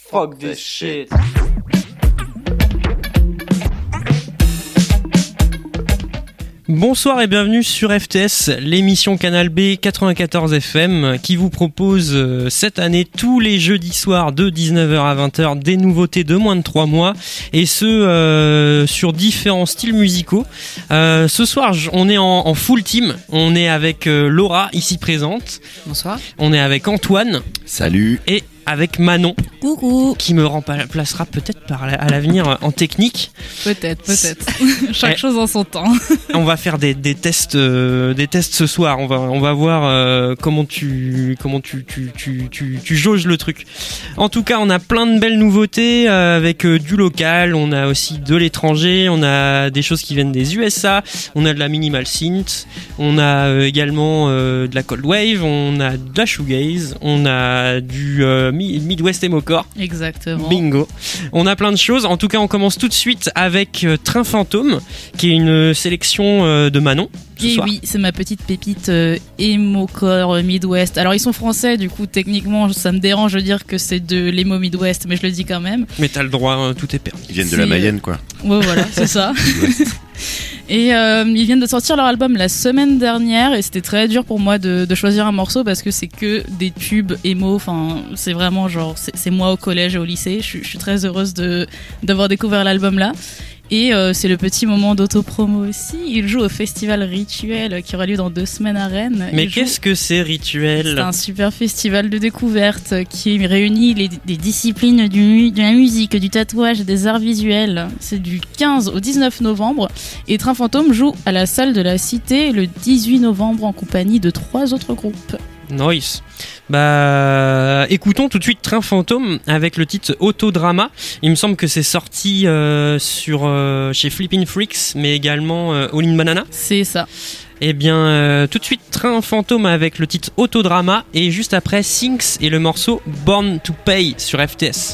Fuck this shit. Bonsoir et bienvenue sur FTS, l'émission Canal B 94 FM qui vous propose cette année tous les jeudis soirs de 19h à 20h des nouveautés de moins de 3 mois et ce sur différents styles musicaux. Ce soir on est en full team, on est avec Laura ici présente. Bonsoir. On est avec Antoine. Salut. Et avec Manon. Coucou. Qui me remplacera peut-être à l'avenir en technique. Peut-être. Chaque chose en son temps. On va faire des tests ce soir. On va voir comment tu jauges le truc. En tout cas, on a plein de belles nouveautés avec du local. On a aussi de l'étranger. On a des choses qui viennent des USA. On a de la minimal synth. On a également de la cold wave. On a de la shoegaze. On a du Midwest Emocore. Exactement. Bingo. On a plein de choses. En tout cas, on commence tout de suite avec Train Fantôme, qui est une sélection de Manon. Et oui, c'est ma petite pépite Emocore Midwest. Alors ils sont français, du coup techniquement ça me dérange de dire que c'est de l'emo Midwest, mais je le dis quand même. Mais t'as le droit, tout est permis. Ils viennent de la Mayenne, quoi. Ouais, voilà, c'est ça. Et ils viennent de sortir leur album la semaine dernière et c'était très dur pour moi de choisir un morceau parce que c'est que des tubes emo. Enfin, c'est vraiment genre c'est moi au collège et au lycée. Je suis très heureuse d'avoir découvert l'album là. Et c'est le petit moment d'autopromo aussi. Il joue au festival Rituel qui aura lieu dans 2 semaines à Rennes. Mais qu'est-ce que c'est Rituel ? C'est un super festival de découverte qui réunit des disciplines de la musique, du tatouage et des arts visuels. C'est du 15 au 19 novembre. Et Train Fantôme joue à la salle de la Cité le 18 novembre en compagnie de 3 autres groupes. Nice. Bah, écoutons tout de suite Train Fantôme avec le titre Autodrama. Il me semble que c'est sorti chez Flippin' Freaks, mais également All in Banana. C'est ça. Eh bien, tout de suite Train Fantôme avec le titre Autodrama et juste après Sinks et le morceau Born to Pay sur FTS.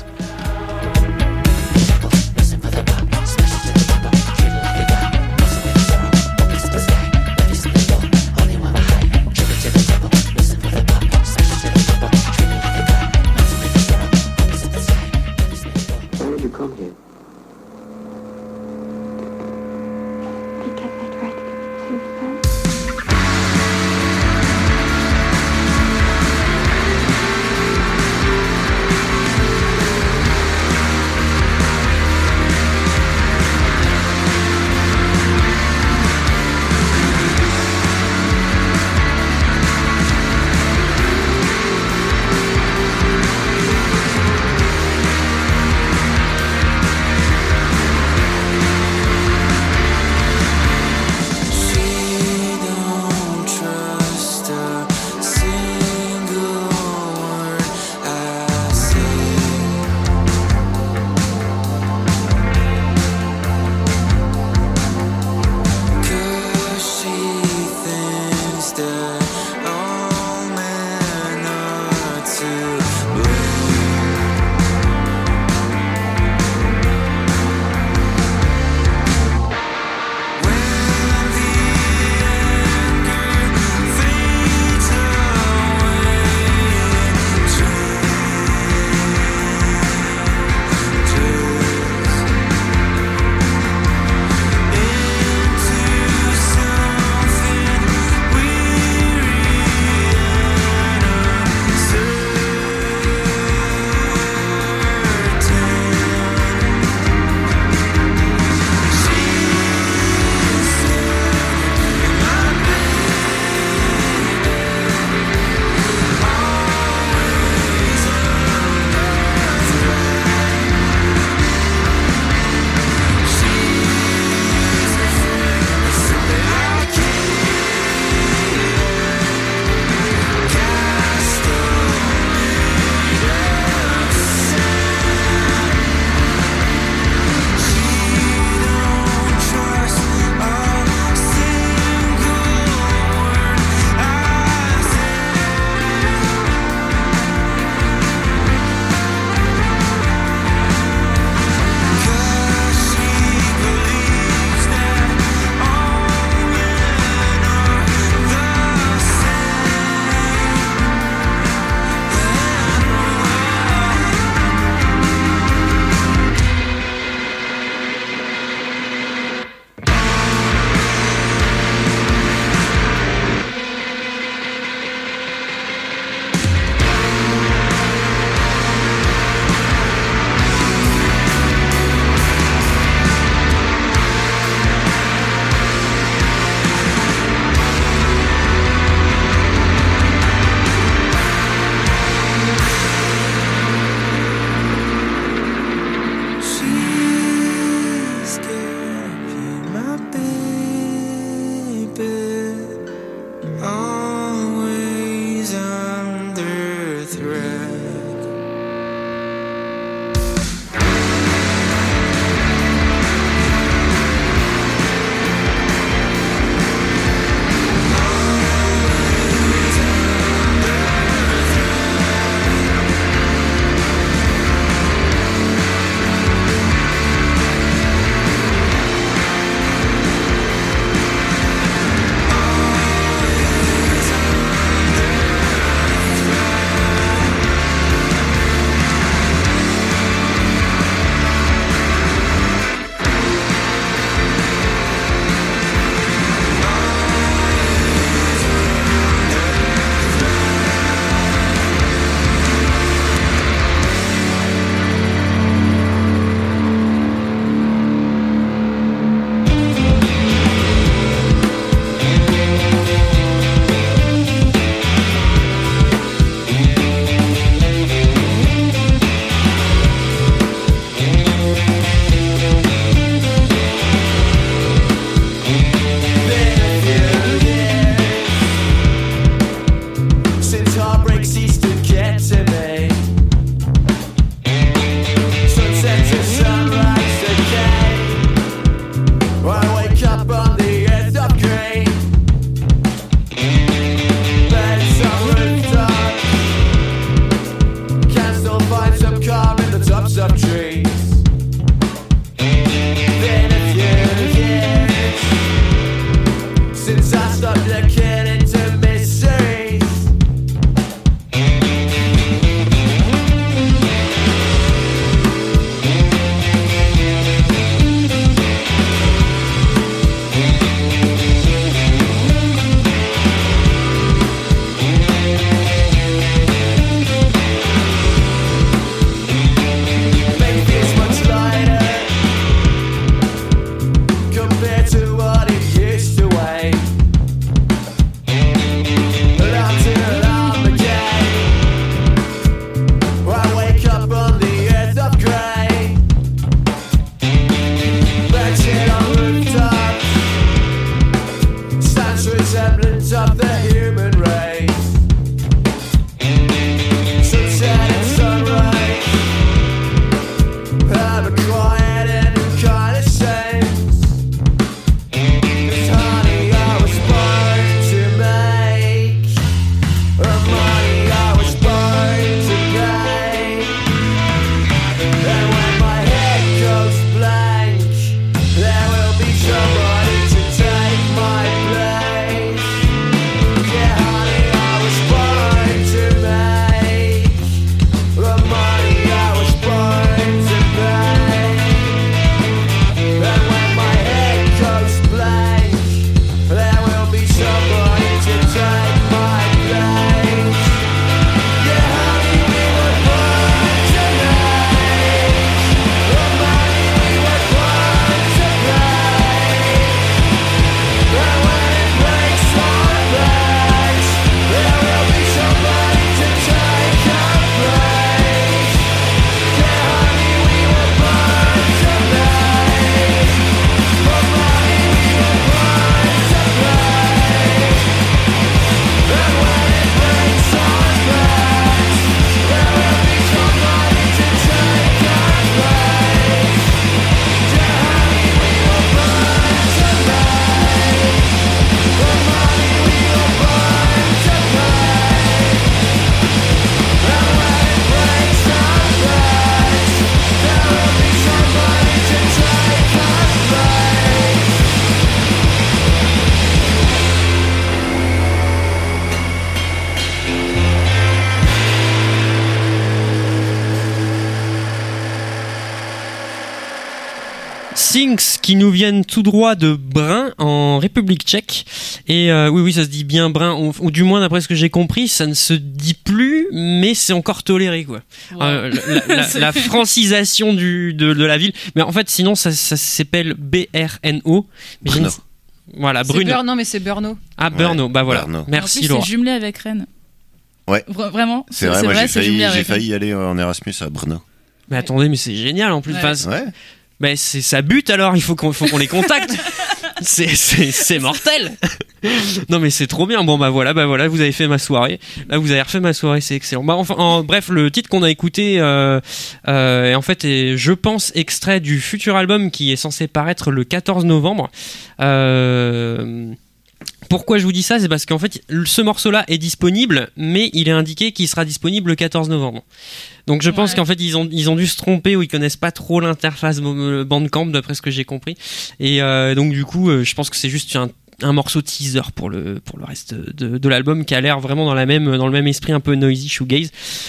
Things qui nous viennent tout droit de Brno en République tchèque. Et oui, ça se dit bien Brno, ou du moins d'après ce que j'ai compris, ça ne se dit plus, mais c'est encore toléré, quoi. Wow. La francisation de la ville. Mais en fait, sinon, ça s'appelle Brno. Mais Brno. Voilà, C'est Brno. Non, mais c'est Brno. Ah, Brno, bah voilà. Brno. Merci en plus, Laura. c'est jumelé avec Rennes. Ouais. Vraiment. C'est vrai, moi c'est jumelé j'ai avec failli aller en Erasmus à Brno. Mais attendez, mais c'est génial en plus. Ouais. Enfin, Ouais. mais c'est ça bute alors, il faut qu'on les contacte. c'est mortel. Non mais c'est trop bien. Bon bah voilà, vous avez fait ma soirée. Là vous avez refait ma soirée, c'est excellent. Bah enfin, bref, le titre qu'on a écouté est en fait je pense extrait du futur album qui est censé paraître le 14 novembre. Pourquoi je vous dis ça, c'est parce qu'en fait ce morceau-là est disponible, mais il est indiqué qu'il sera disponible le 14 novembre. Donc je pense qu'en fait ils ont dû se tromper ou ils connaissent pas trop l'interface Bandcamp d'après ce que j'ai compris. Et donc du coup je pense que c'est juste un morceau teaser pour le reste de l'album qui a l'air vraiment dans le même esprit un peu noisy shoegaze.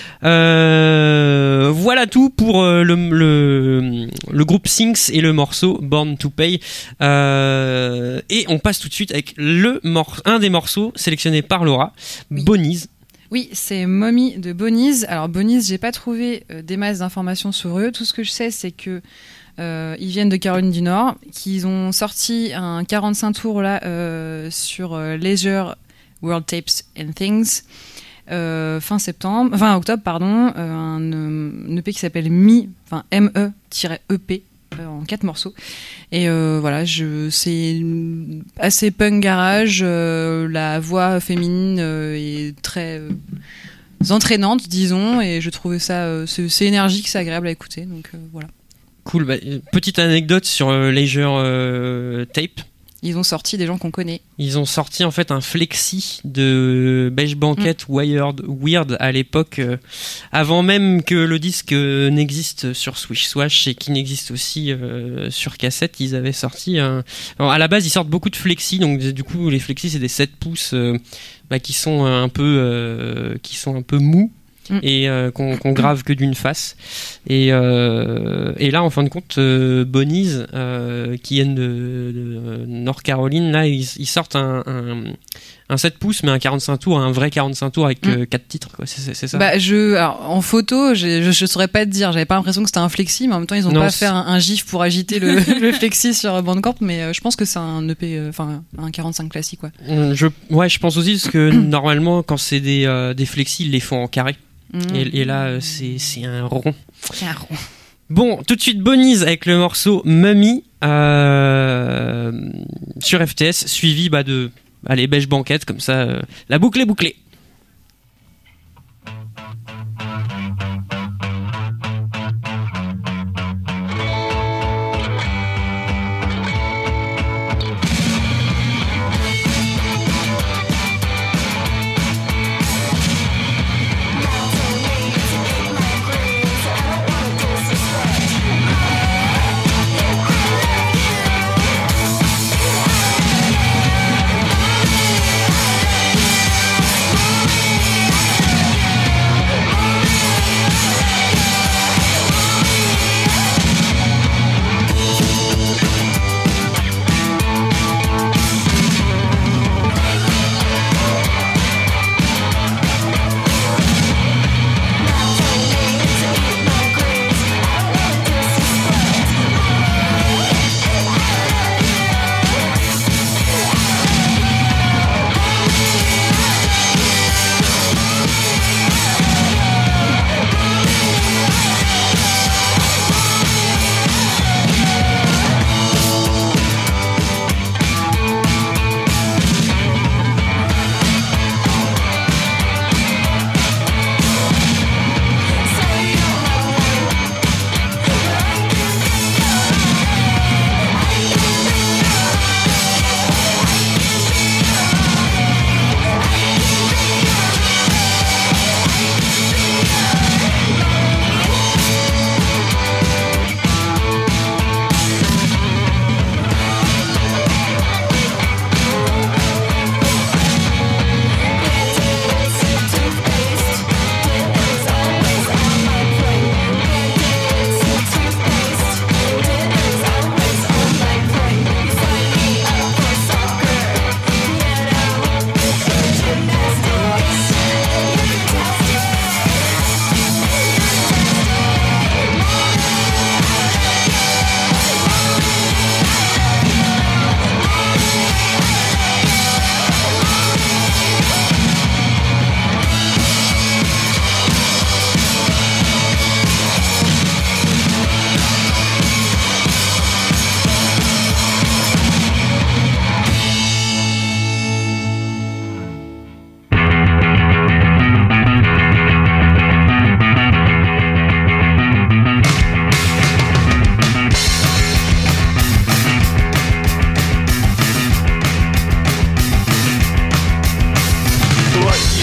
Voilà tout pour le groupe Things et le morceau Born to Pay. Et on passe tout de suite avec un des morceaux sélectionnés par Laura, Oui. Bonnies. Oui, c'est Mommy de Bonnies. Alors Bonnies, j'ai pas trouvé des masses d'informations sur eux. Tout ce que je sais, c'est que ils viennent de Caroline du Nord, qu'ils ont sorti un 45 tours là sur Leisure, World Tapes and Things fin octobre, pardon, un EP qui s'appelle ME-EP en 4 morceaux. Et voilà, c'est assez punk garage, la voix féminine est très entraînante, disons, et je trouvais ça c'est énergique, c'est agréable à écouter, donc voilà. Cool. Bah, petite anecdote sur Leisure Tape. Ils ont sorti des gens qu'on connaît. Ils ont sorti en fait un flexi de Beige Banquet Weird à l'époque, avant même que le disque n'existe sur Swish Swash et qu'il n'existe aussi sur cassette. Ils avaient sorti Alors, à la base ils sortent beaucoup de flexi, donc du coup les flexi c'est des 7 pouces qui sont un peu mous. Et qu'on grave que d'une face et là en fin de compte Bonnies qui viennent de North Caroline, là ils sortent un 7 pouces mais un 45 tours, un vrai 45 tours avec 4 titres, quoi. C'est ça. Bah alors, en photo je saurais pas te dire, j'avais pas l'impression que c'était un flexi, mais en même temps ils ont pas fait un gif pour agiter le flexi sur Bandcamp, mais je pense que c'est un EP, un 45 classique, quoi. Je pense aussi parce que normalement quand c'est des flexi ils les font en carré. Et là c'est un rond. C'est un rond. Bon, tout de suite Bonnies avec le morceau Mummy sur FTS, suivi de Beige Banquette, comme ça la boucle est bouclée. We'll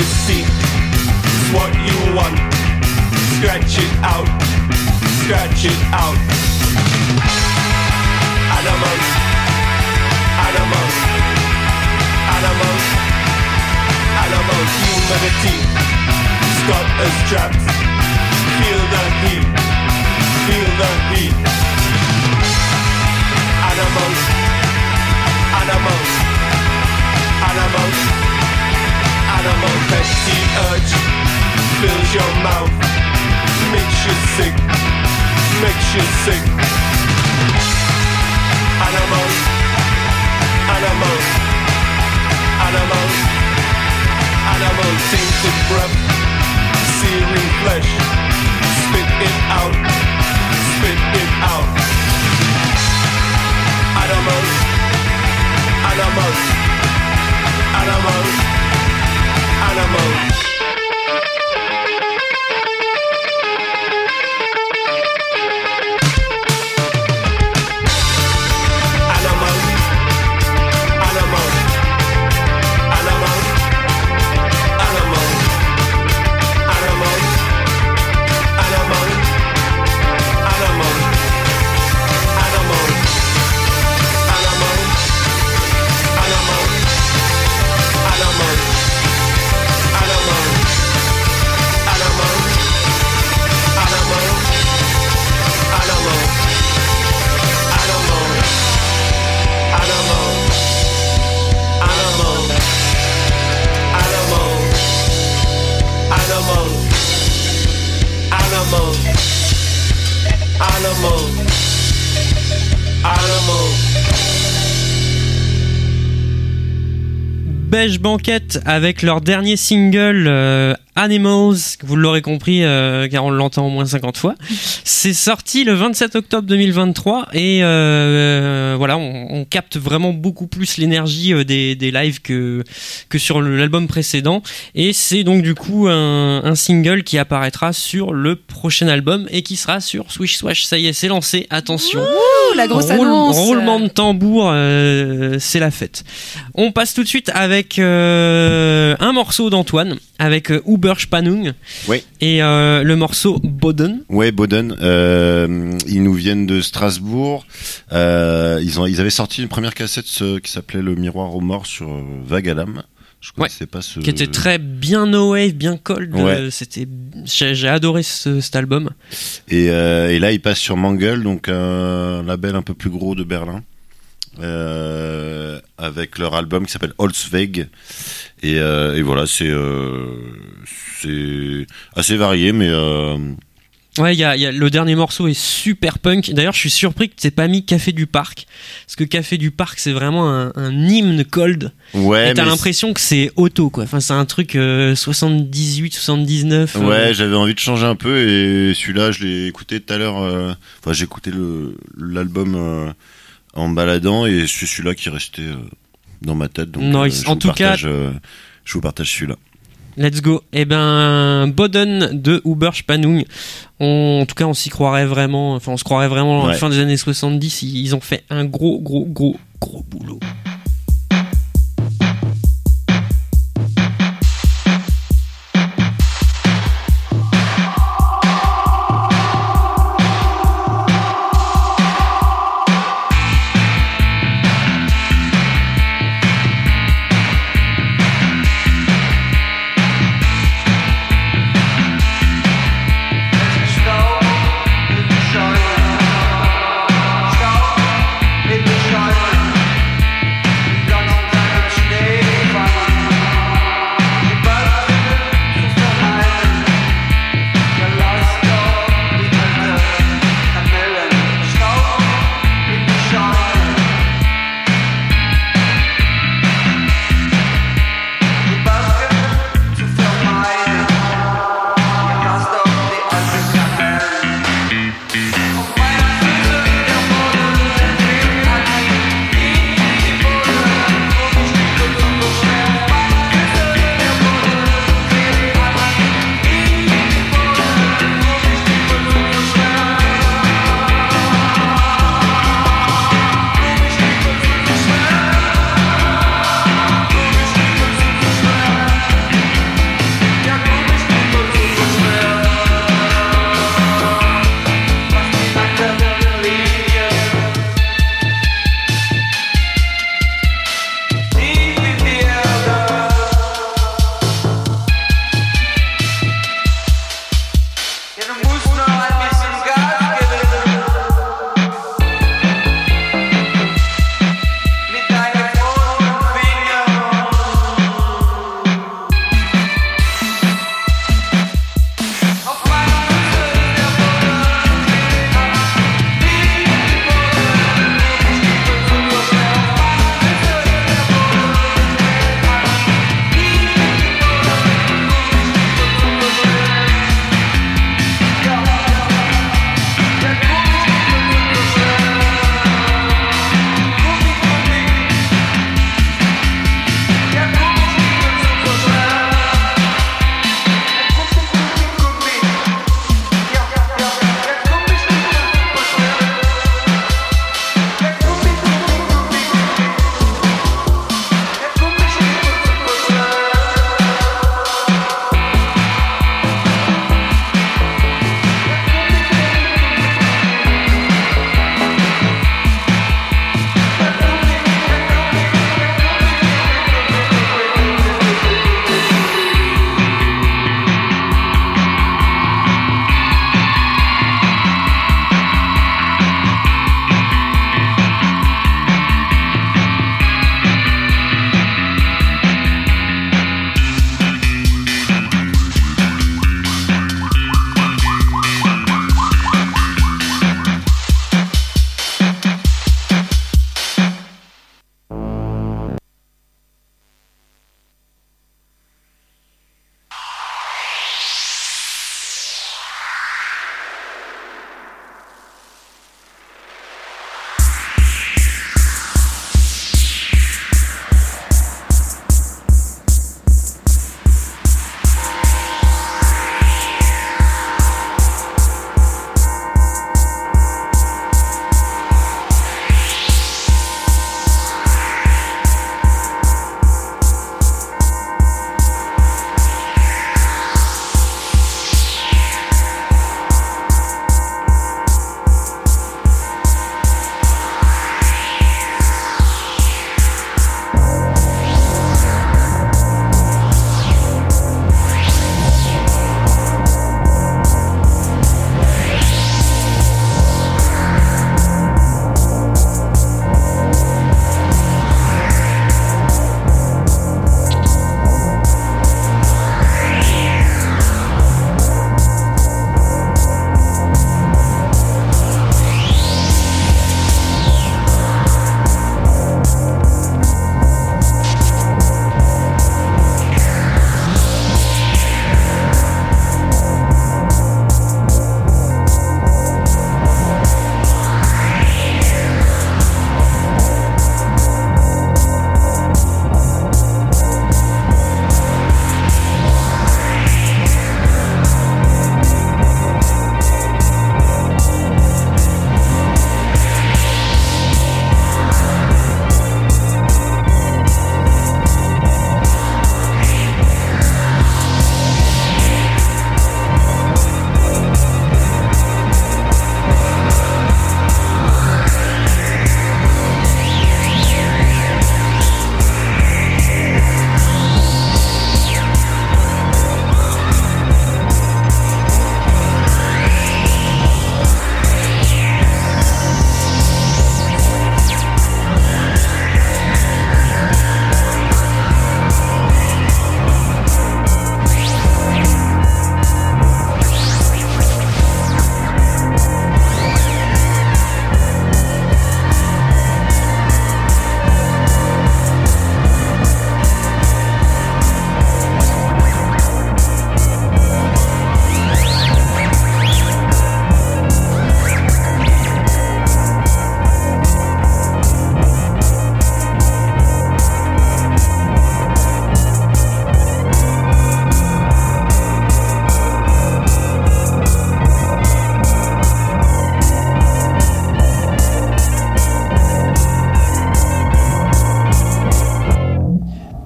you see is what you want. Scratch it out, scratch it out. Animals, animals, animals, animals. Humanity has got us trapped. Feel the heat, feel the heat. Animals, animals, animals, animals. Empty urge fills your mouth, makes you sick, makes you sick. Animals, animals, animals, animals. Tainted breath, searing flesh. Spit it out, spit it out. Animals, animals, animals, animals. Beige Banquette avec leur dernier single Animals, vous l'aurez compris car on l'entend au moins 50 fois. C'est sorti le 27 octobre 2023 et voilà, on capte vraiment beaucoup plus l'énergie des lives que sur l'album précédent, et c'est donc du coup un single qui apparaîtra sur le prochain album et qui sera sur Swish Swash. Ça y est, c'est lancé, attention. Ouh, la grosse annonce. Roulement de tambour, c'est la fête. On passe tout de suite avec un morceau d'Antoine avec Uber Spannung, ouais. Et le morceau Boden. Ouais, Boden. Ils nous viennent de Strasbourg. Ils avaient sorti une première cassette qui s'appelait Le Miroir aux Morts sur Vagadam. Je connaissais pas ce... Qui était très bien no wave, bien cold. Ouais. J'ai adoré cet album. Et là, ils passent sur Mangle, donc un label un peu plus gros de Berlin. Avec leur album qui s'appelle Holzweg, et voilà, c'est assez varié, mais ouais, il y a le dernier morceau est super punk. D'ailleurs, je suis surpris que t'aies pas mis Café du Parc, parce que Café du Parc c'est vraiment un hymne cold. Ouais, et t'as l'impression que c'est auto, quoi. Enfin, c'est un truc 78, 79. Ouais, j'avais envie de changer un peu, et celui-là, je l'ai écouté tout à l'heure. Enfin, j'ai écouté l'album en me baladant, et c'est celui-là qui restait dans ma tête. Donc, nice. je vous partage celui-là. Let's go. Eh ben, Boden de Uber Spannung. En tout cas, on s'y croirait vraiment. Enfin, on se croirait vraiment en fin des années 70. Ils ont fait un gros boulot.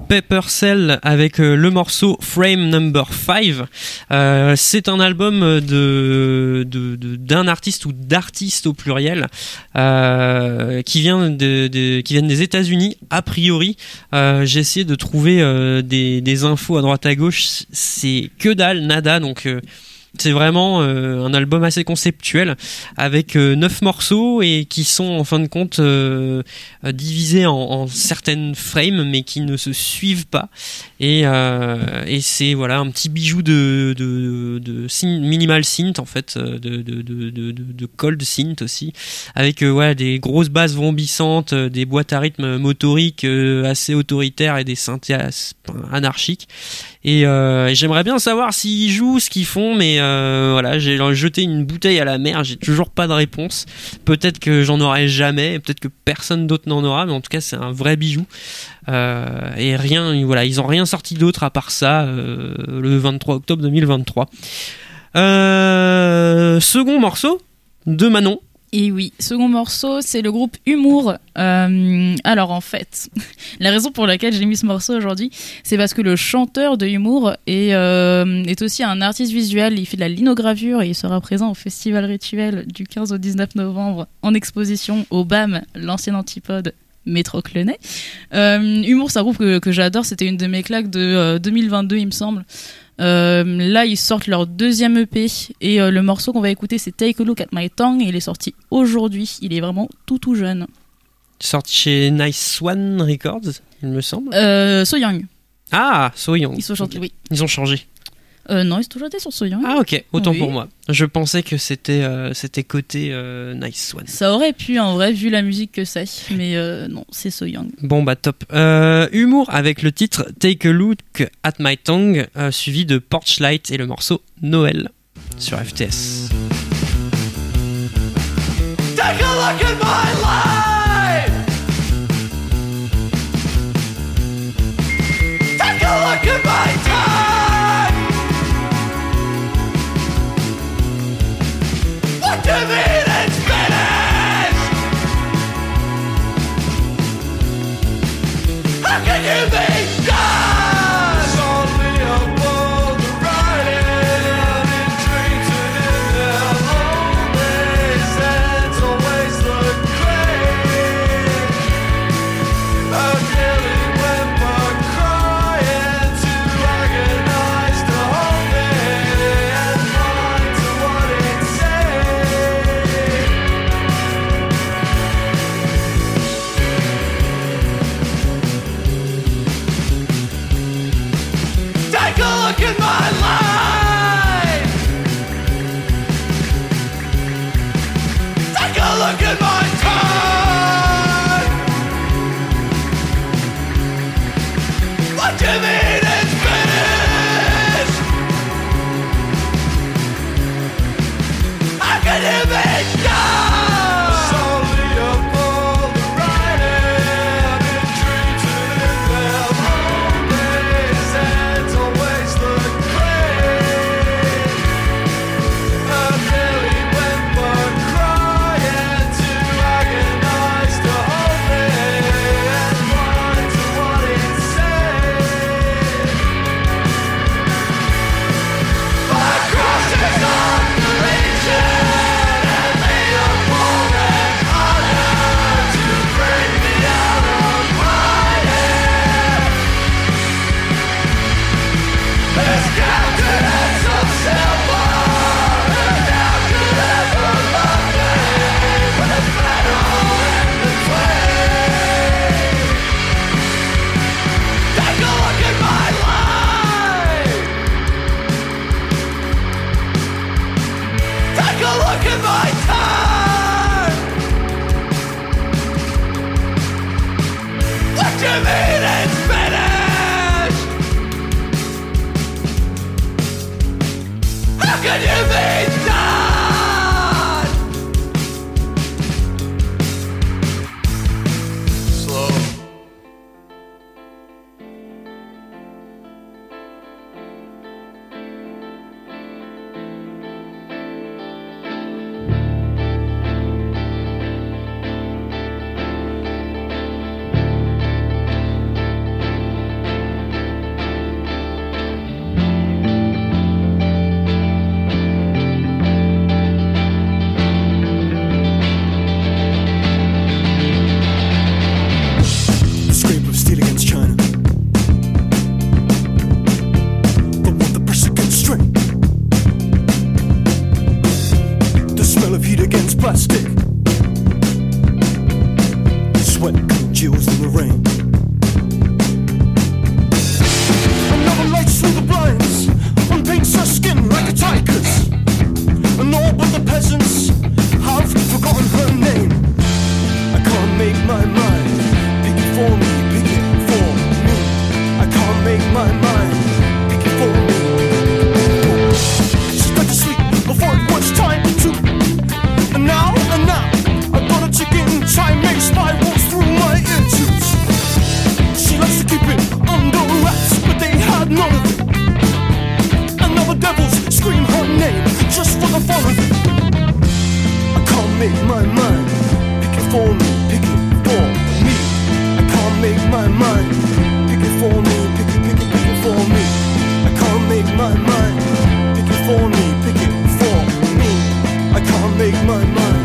Pepper Cell avec le morceau Frame Number 5. C'est un album d'un artiste ou d'artistes au pluriel qui viennent des États-Unis a priori. J'ai essayé de trouver des infos à droite à gauche, c'est que dalle, nada, donc c'est vraiment un album assez conceptuel avec 9 morceaux et qui sont en fin de compte divisés en certaines frames mais qui ne se suivent pas et c'est voilà un petit bijou de minimal synth en fait, de cold synth aussi avec ouais, des grosses basses vrombissantes, des boîtes à rythme motoriques assez autoritaires et des synthés anarchiques. Et j'aimerais bien savoir s'ils jouent, ce qu'ils font, mais voilà, j'ai jeté une bouteille à la mer, j'ai toujours pas de réponse. Peut-être que j'en aurai jamais, peut-être que personne d'autre n'en aura, mais en tout cas c'est un vrai bijou. Et rien, voilà, ils ont rien sorti d'autre à part ça le 23 octobre 2023. Second morceau de Manon. Et oui, second morceau, c'est le groupe Humour. Alors en fait, la raison pour laquelle j'ai mis ce morceau aujourd'hui, c'est parce que le chanteur de Humour est aussi un artiste visuel. Il fait de la linogravure et il sera présent au Festival Rituel du 15 au 19 novembre en exposition au BAM, l'ancien antipode Métro Clenay. Humour, c'est un groupe que j'adore. C'était une de mes claques de 2022, il me semble. Là ils sortent leur deuxième EP et le morceau qu'on va écouter c'est Take a Look at My Tongue et il est sorti aujourd'hui, il est vraiment tout jeune, sorti chez Nice One Records il me semble. So Young. Ah, So Young. Ils sont chantés, oui. Ils ont changé. Non, ils sont toujours été sur So Young. Ah ok, autant oui. pour moi. Je pensais que c'était côté Nice One. Ça aurait pu en vrai vu la musique que c'est, mais non, c'est So Young. Bon bah top. Humour avec le titre Take a Look at My Tongue, suivi de Porchlight et le morceau Noël sur FTS. Take a look at my life. Take a look at my time. What do you mean it's finished? How can you be done? It's only above the writing in dreams and in their own days. It's always the grave. A killing whimper crying to agonize to hold it and blind to what it says. Take a look at my life. Take a look at my time. What do you mean it's finished? How can you be done? Solely above the writing in dreams and in their own days. It's always the grave. A daily whimper crying to agonize to hold it and blind to what it says. My cross is on the region and lead a woman honor to bring me out of my head. This countenance of silver, and how could ever love me with metal in between? Take a look at my life. Take a look at my time. What do you mean it's finished? How can you be done? Slow. for me, pick it for me. I can't make my mind. Pick it for me, pick it for me. I can't make my mind. Pick it for me, pick it for me. I can't make my mind.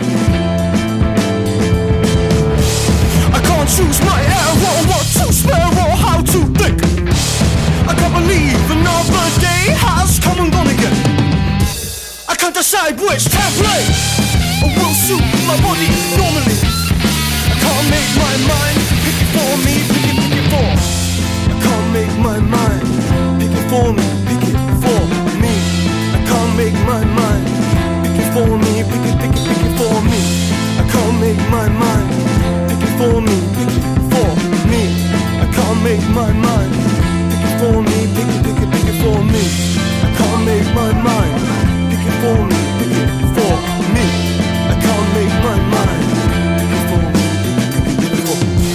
I can't choose my error, what to spare or how to think. I can't believe another day has come and gone again. I can't decide which template will suit my body normally. I can't make my mind. Pick it for me, pick it for. I can't make my mind. Pick it for me, pick it for me. I can't make my mind. Pick it for me, pick it for me. I can't make my mind. Pick it for me, pick it for me. I can't make my mind. Pick it for me, pick it for me. I can't make my mind. Pick it for me, pick it for me. I can't make my mind. Pick it for me, pick it for me.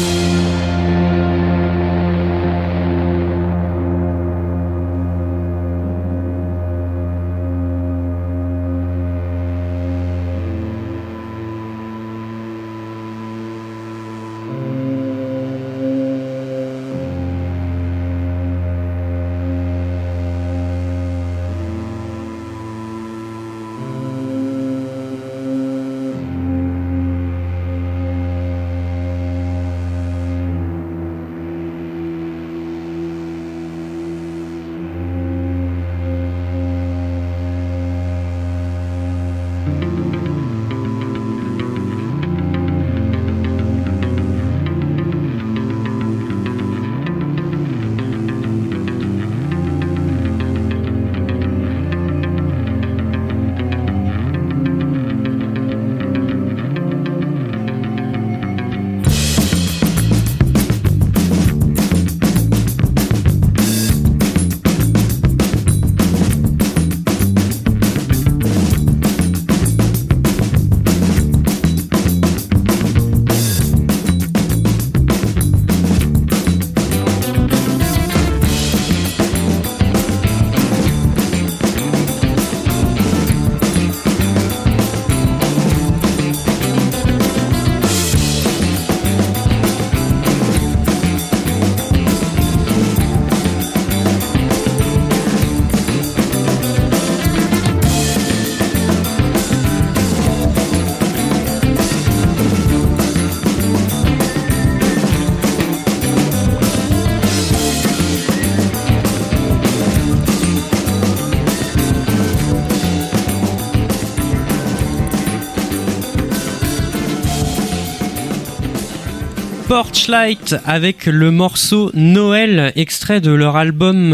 Porchlight avec le morceau Noël, extrait de leur album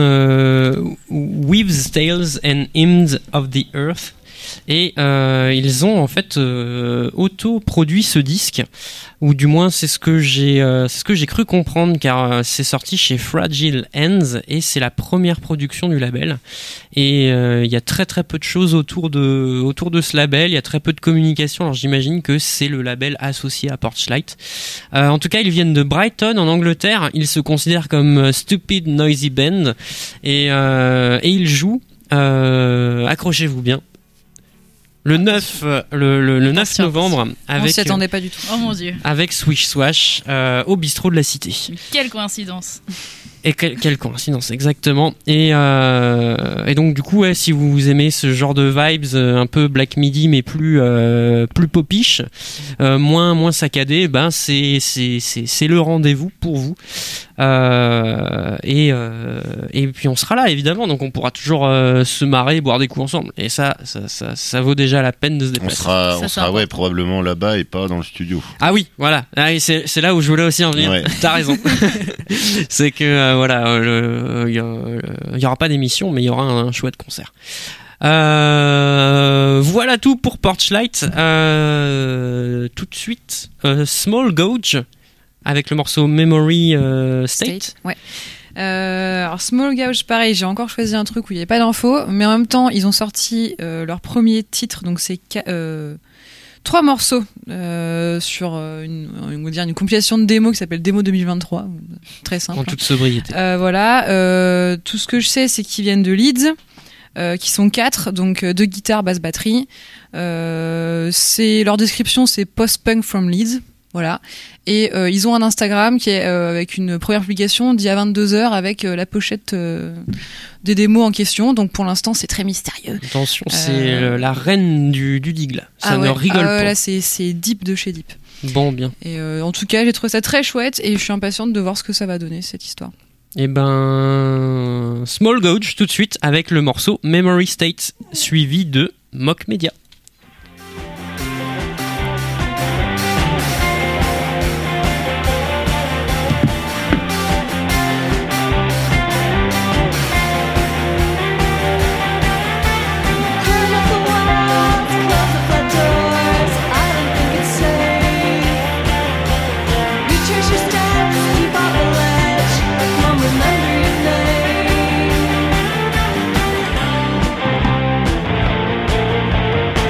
Weaves Tales and Hymns of the Earth. Et ils ont en fait auto-produit ce disque, ou du moins c'est ce que j'ai cru comprendre, car c'est sorti chez Fragile Hands et c'est la première production du label. Et il y a très très peu de choses autour de ce label, il y a très peu de communication, alors j'imagine que c'est le label associé à Porchlight. En tout cas, ils viennent de Brighton en Angleterre, ils se considèrent comme Stupid Noisy Band et ils jouent, accrochez-vous bien, le 9 novembre avec, on s'y attendait pas du tout. Oh mon dieu. Avec Swish Swash au bistrot de la Cité. Quelle coïncidence. Et quelle coïncidence, exactement. Et donc du coup, ouais, si vous aimez ce genre de vibes un peu Black Midi mais plus popish, moins saccadé, ben c'est le rendez-vous pour vous. Et puis on sera là évidemment, donc on pourra toujours se marrer, boire des coups ensemble. Et ça vaut déjà la peine de se déplacer. On sera ouais, probablement là-bas et pas dans le studio. Ah oui, voilà. Ah, c'est là où je voulais aussi en venir. Ouais. T'as raison. C'est que voilà, il y aura pas d'émission, mais il y aura un chouette concert. Voilà tout pour Porchlight. Tout de suite, Small Gauge avec le morceau Memory State. Ouais. Alors Small Gauge, pareil, j'ai encore choisi un truc où il n'y avait pas d'infos, mais en même temps ils ont sorti leur premier titre, donc c'est 3 morceaux sur une compilation de démos qui s'appelle Démo 2023, très simple. En toute sobriété. Voilà, tout ce que je sais c'est qu'ils viennent de Leeds, qui sont 4, donc 2 guitares, basse, batterie. Leur description c'est post-punk from Leeds. Voilà. Et ils ont un Instagram qui est avec une première publication d'il y a 22h avec la pochette des démos en question. Donc pour l'instant, c'est très mystérieux. Attention, c'est la reine du dig là. Ça ne ouais. rigole pas. Là, c'est deep de chez deep. Bon, bien. Et en tout cas, j'ai trouvé ça très chouette et je suis impatiente de voir ce que ça va donner cette histoire. Et ben, Small Gouge tout de suite avec le morceau Memory State suivi de Mock Media. Remember your name.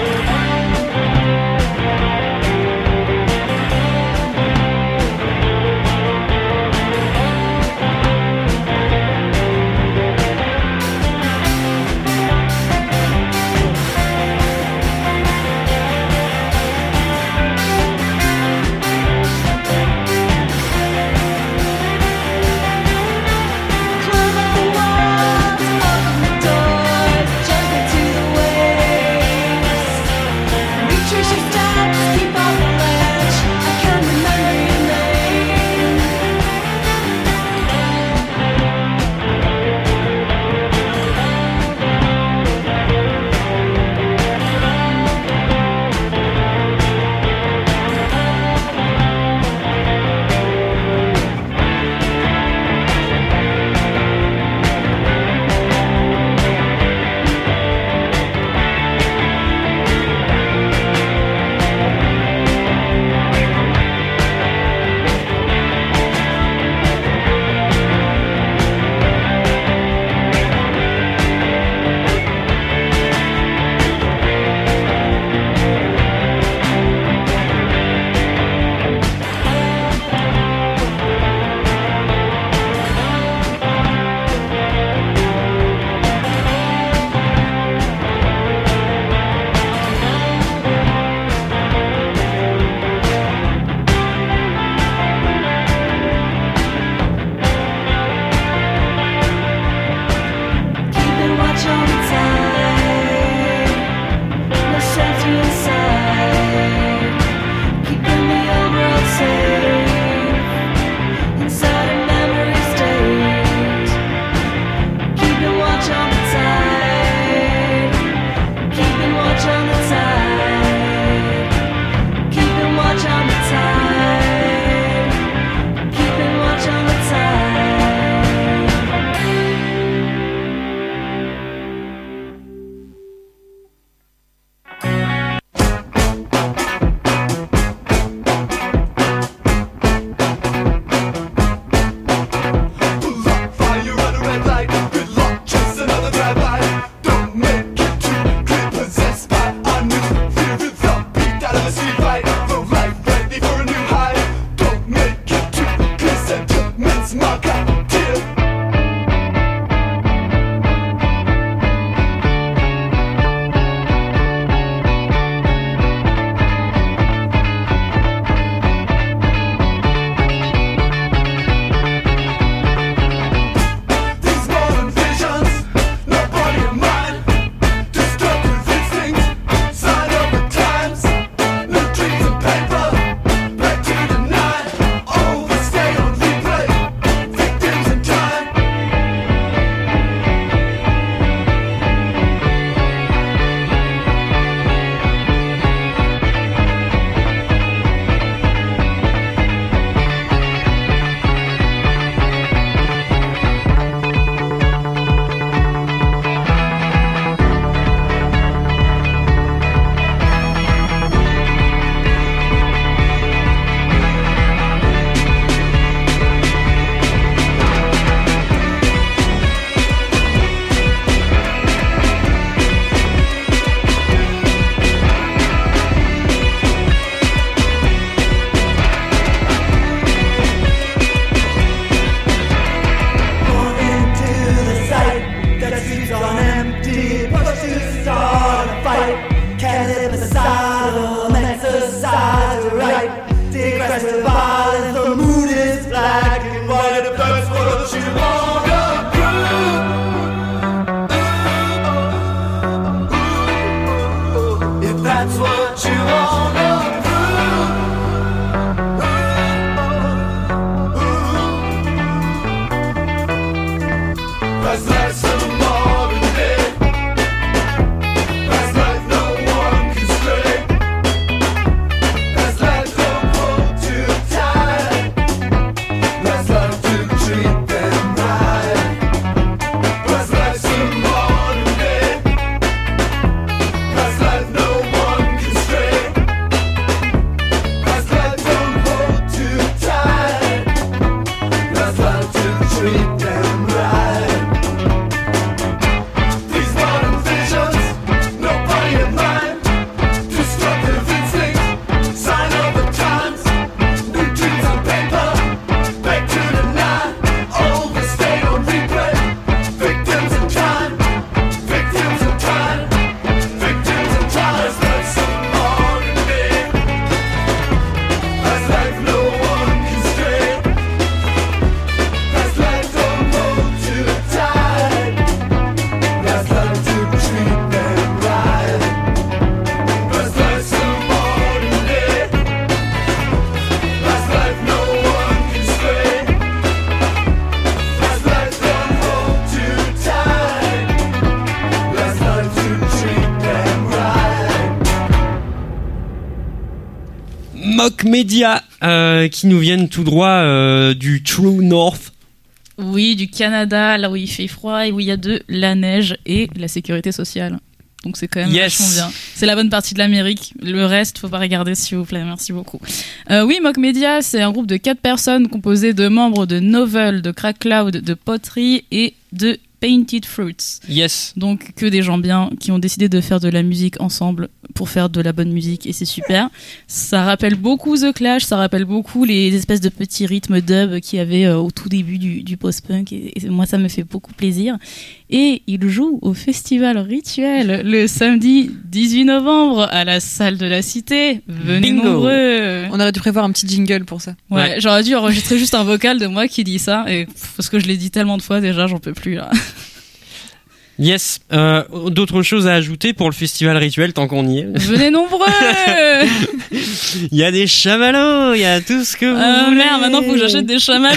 Mock Media qui nous viennent tout droit du True North. Oui, du Canada, là où il fait froid et où il y a de la neige et la sécurité sociale. Donc c'est quand même vachement bien. C'est la bonne partie de l'Amérique. Le reste, faut pas regarder s'il vous plaît. Merci beaucoup. Oui, Mock Media, c'est un groupe de 4 personnes composé de membres de Novel, de Crack Cloud, de Pottery et de Painted Fruits. Yes. Donc que des gens bien qui ont décidé de faire de la musique ensemble pour faire de la bonne musique et c'est super. Ça rappelle beaucoup The Clash, ça rappelle beaucoup les espèces de petits rythmes dub qu'il y avait au tout début du post-punk et moi ça me fait beaucoup plaisir. Et ils jouent au Festival Rituel le samedi 18 novembre à la salle de la Cité. Venez Bingo. nombreux. On aurait dû prévoir un petit jingle pour ça. Ouais, j'aurais dû enregistrer juste un vocal de moi qui dit ça et parce que je l'ai dit tellement de fois déjà, j'en peux plus là. Yes. D'autres choses à ajouter pour le festival rituel tant qu'on y est. Venez nombreux. Il y a des chamallows, il y a tout ce que vous Ah voulez. merde, maintenant faut que j'achète des chamallows.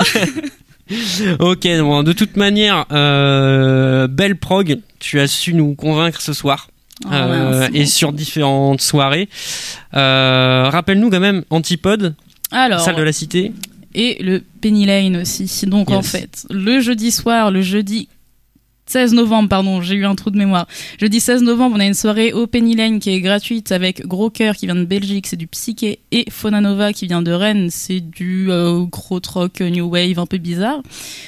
Ok, bon, de toute manière, belle prog, tu as su nous convaincre ce soir. Et sur différentes soirées. Rappelle-nous quand même Antipode, Alors, salle de la Cité. et le Penny Lane aussi. Donc Yes. en fait, le jeudi soir, le jeudi 16 novembre, pardon, j'ai eu un trou de mémoire. Jeudi 16 novembre, on a une soirée au Penny Lane qui est gratuite avec Gros Cœur qui vient de Belgique, c'est du psyché, et Fauna Nova qui vient de Rennes, c'est du gros rock new wave un peu bizarre.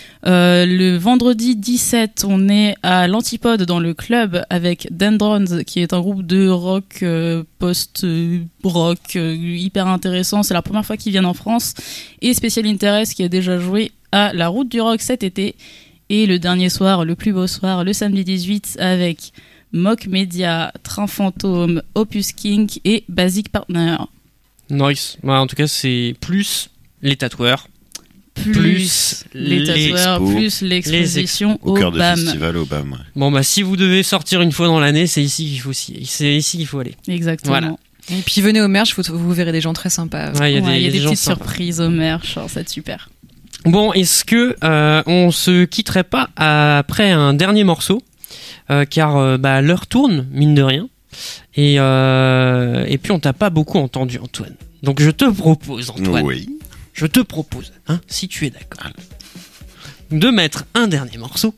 Le vendredi 17, on est à l'Antipode dans le club avec Dendrons qui est un groupe de rock post-rock hyper intéressant. C'est la première fois qu'ils viennent en France. Et Special Interest qui a déjà joué à la Route du Rock cet été. Et le dernier soir, le plus beau soir, le samedi 18 avec Mock Media, Train Fantôme, Opus King et Basic Partner. Nice. Ouais, en tout cas, c'est plus les tatoueurs. Plus les tatoueurs, expos, plus l'exposition Au au cœur de BAM. festival au BAM. Ouais. Bon, bah, si vous devez sortir une fois dans l'année, c'est ici qu'il faut aller. Exactement. Voilà. Et puis venez au merch, vous verrez des gens très sympas. Ouais, il y a des gens petites sympas. surprises au merch, alors c'est super. Bon, est-ce que on se quitterait pas après un dernier morceau car l'heure tourne, mine de rien. Et puis on t'a pas beaucoup entendu, Antoine. Donc je te propose, Antoine. Oui. Je te propose, si tu es d'accord, de mettre un dernier morceau.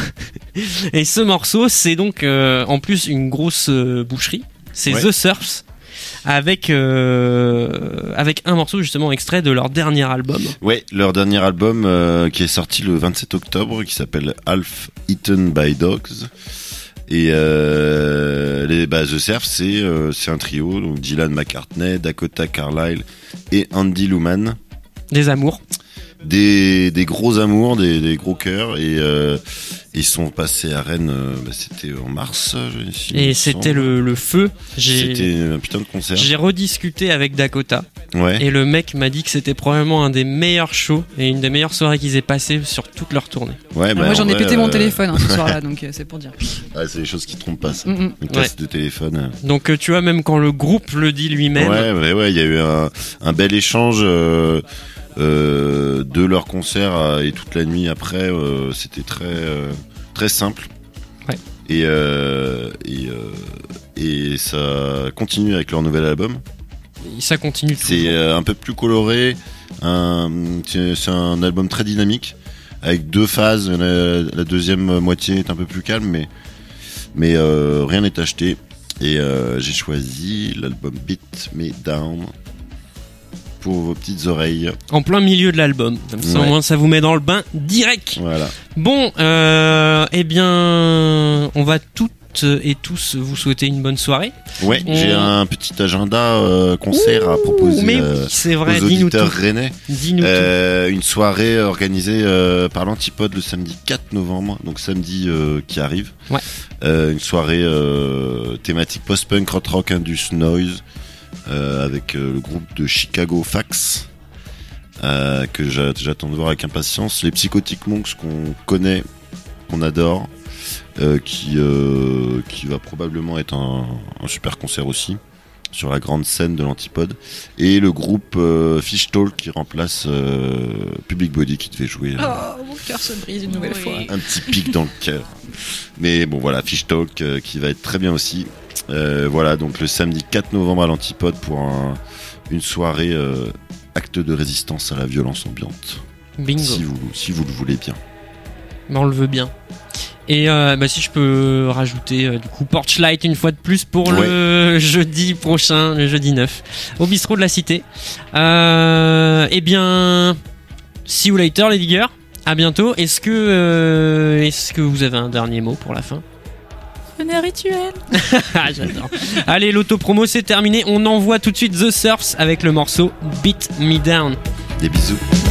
Et ce morceau, c'est donc en plus une grosse boucherie. C'est Ouais. The Surfs avec un morceau justement extrait de leur dernier album. Ouais, leur dernier album qui est sorti le 27 octobre, qui s'appelle Half Eaten by Dogs. Et The Surf, c'est un trio, donc Dylan McCartney, Dakota Carlisle et Andy Luman. Des amours. Des gros amours, des gros cœurs, et ils sont passés à Rennes, c'était en mars. Et c'était le feu. C'était un putain de concert. J'ai rediscuté avec Dakota. Ouais. Et le mec m'a dit que c'était probablement un des meilleurs shows et une des meilleures soirées qu'ils aient passées sur toute leur tournée. Ouais, Moi j'en ai en vrai, pété mon téléphone ce soir-là, donc c'est pour dire. C'est des choses qui trompent pas, ça. Mm-mm. Une casse de téléphone. Donc tu vois, même quand le groupe le dit lui-même. Ouais, il y a eu un bel échange de leur concert et toute la nuit après. C'était très simple. Ouais. Et ça continue avec leur nouvel album. Ça continue. C'est un peu plus coloré. C'est un album très dynamique avec 2 phases. La deuxième moitié est un peu plus calme, mais rien n'est acheté. Et j'ai choisi l'album Beat Me Down pour vos petites oreilles. En plein milieu de l'album. Comme ça, Ouais. au moins, ça vous met dans le bain direct. Voilà. Bon, eh bien, on va toutes et tous vous souhaiter une bonne soirée. Ouais, On- j'ai un petit agenda concert à proposer Mais oui, c'est vrai, aux dis-nous auditeurs tout. rennais. Dis-nous tout. Une soirée organisée par l'Antipode le samedi 4 novembre, donc samedi qui arrive. Ouais. Une soirée thématique post-punk, rock, indus, noise, avec le groupe de Chicago Fax, que j'attends de voir avec impatience. Les Psychotic Monks qu'on connaît, qu'on adore. Qui va probablement être un super concert aussi sur la grande scène de l'Antipode, et le groupe Fish Talk qui remplace Public Body qui devait jouer Oh, mon cœur se brise une nouvelle fois. un petit pic dans le cœur, mais bon voilà, Fish Talk qui va être très bien aussi. Voilà, donc le samedi 4 novembre à l'Antipode pour une soirée acte de résistance à la violence ambiante. Bingo. Si vous le voulez bien. Mais on le veut bien. Et si je peux rajouter du coup Porchlight une fois de plus pour le jeudi prochain, le jeudi 9, au bistrot de la Cité. Eh bien, see you later les diggers. À bientôt. Est-ce que vous avez un dernier mot pour la fin? Venez rituel. Ah, j'adore. Allez, l'autopromo c'est terminé. On envoie tout de suite The Surfs avec le morceau Beat Me Down. Des bisous.